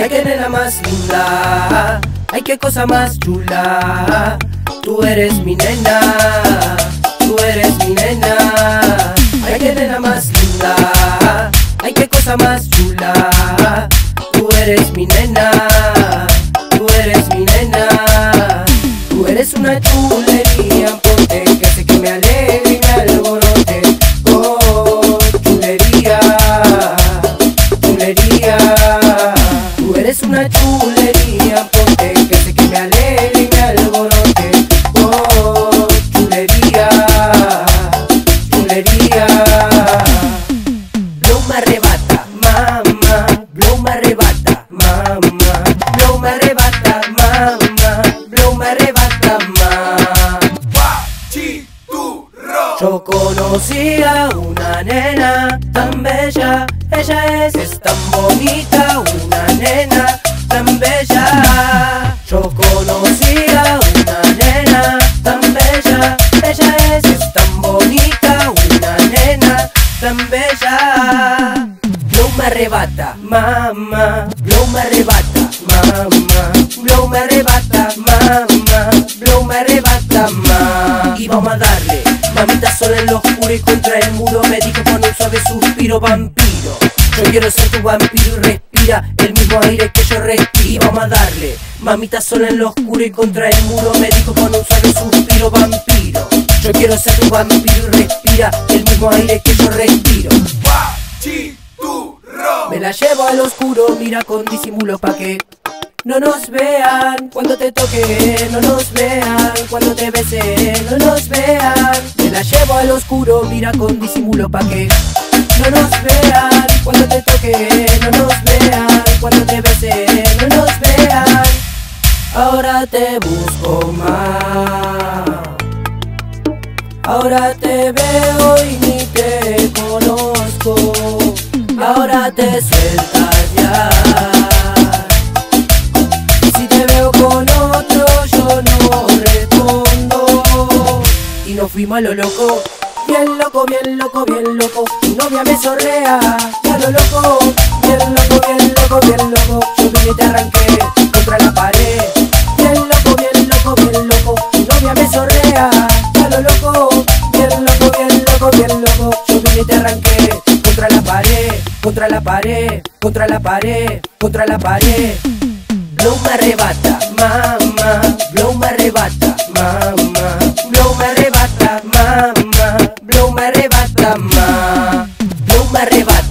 Ay, qué nena más linda, ay, qué cosa más chula. Tú eres mi nena, tú eres mi nena. Ay, qué nena más linda, ay, qué cosa más chula. Tú eres mi nena, tú eres mi nena. Tú eres una chulería, ponte, que hace que me alegre y me alborote. Oh, chulería, chulería. Tú eres una chulería, ponte, que hace que me alegre y me alborote. Oh, chulería, chulería. Blow me arrebata, mamá, blow me arrebata, mamá, blow me arrebata, mamá, blow me arrebata, mamá. Yo conocí a una nena tan bella, ella es tan bonita, una nena tan bella. Yo conocí a una nena tan bella, ella es tan bonita, una nena tan bella. Blow me arrebata, mamá, blow me arrebata, mamá, blow me arrebata, mamá, blow me arrebata, mamá. Y vamos a darle, mamita sola en lo oscuro y contra el muro, me dijo con un suave suspiro, vampiro. Yo quiero ser tu vampiro y respira el mismo aire que yo respiro. Vamos a darle, mamita sola en lo oscuro y contra el muro, me dijo con un suave suspiro, vampiro. Yo quiero ser tu vampiro y respira el mismo aire que yo respiro. Me la llevo al oscuro, mira con disimulo pa' que no nos vean cuando te toque, no nos vean cuando te bese, no nos vean. Me la llevo al oscuro, mira con disimulo pa' que no nos vean cuando te toque, no nos vean cuando te bese, no nos vean. Ahora te busco más, ahora te veo y ni te conozco. Ahora te sueltas ya, y si te veo con otro yo no respondo. Y nos fuimos a lo loco, bien loco, bien loco, bien loco. Tu novia me sorrea, ya lo loco, bien loco, bien loco, bien loco. Yo vine y te arranqué contra la pared, bien loco, bien loco, bien loco. Tu novia me sorrea, ya lo loco, bien loco, bien loco, bien loco. Yo vine y te arranqué contra la pared, contra la pared, contra la pared, contra la pared. Blow me arrebata, mamá, blow me arrebata, mamá, blow me arrebata, mamá, blow me arrebata, mamá, blow me arrebata.